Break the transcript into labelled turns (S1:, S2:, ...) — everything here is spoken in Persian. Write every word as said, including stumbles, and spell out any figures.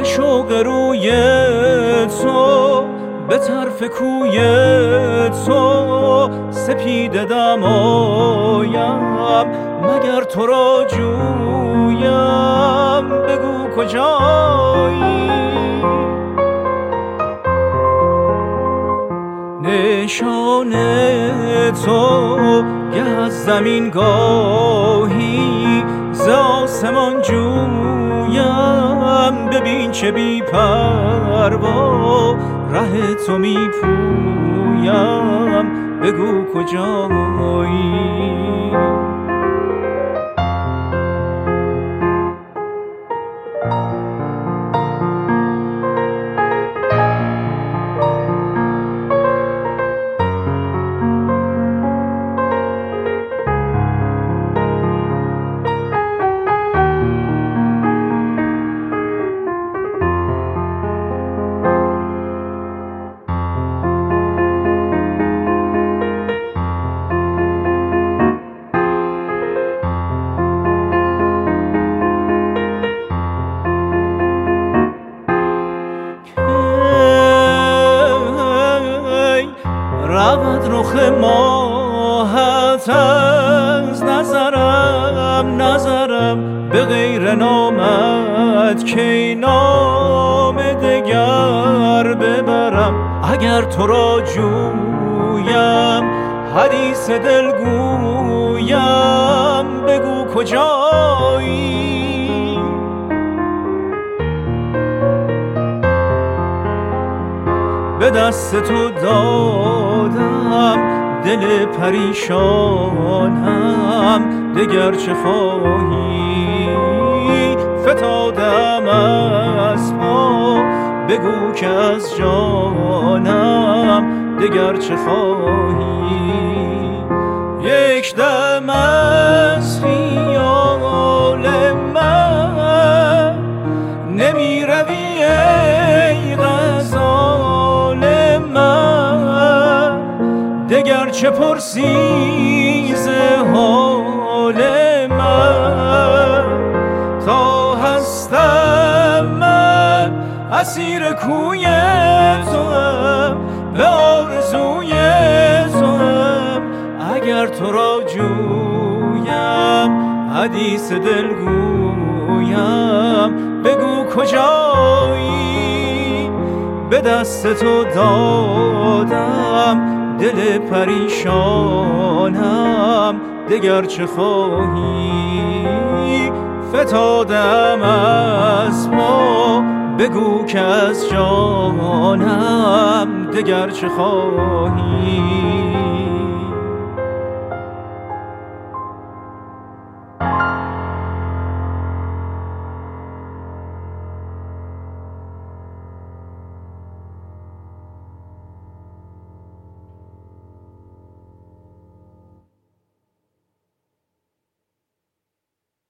S1: به شوق روی تو، به طرف کوی تو سپیده دمایم، مگر تو را جویم بگو کجایی. نشان تو گه از زمین گاهی ز آسمان جویم، ببین چه بی پروا ره تو می پویم بگو کجایی. رود رخ ماهت از نظرم، نظرم به غیر نامت کی نام دگر ببرم. اگر تو را جویم حدیث دل گویم بگو کجایی. به دست تو دادم دل پریشانم، دگر چه خواهی فتادم از پا بگو که از جانم دگر چه خواهی. یک دم از خیال من نمی روی ای غزال من، دگر چه پرسی ز حال من. تا هستم من اسیر کوی توام، به آرزوی توام. اگر تو را جویم حدیث دل گویم بگو کجایی. به دست تو دادم دل پریشانم، دگر چه خواهی فتادم از پا بگو که از جانم دگر چه خواهی.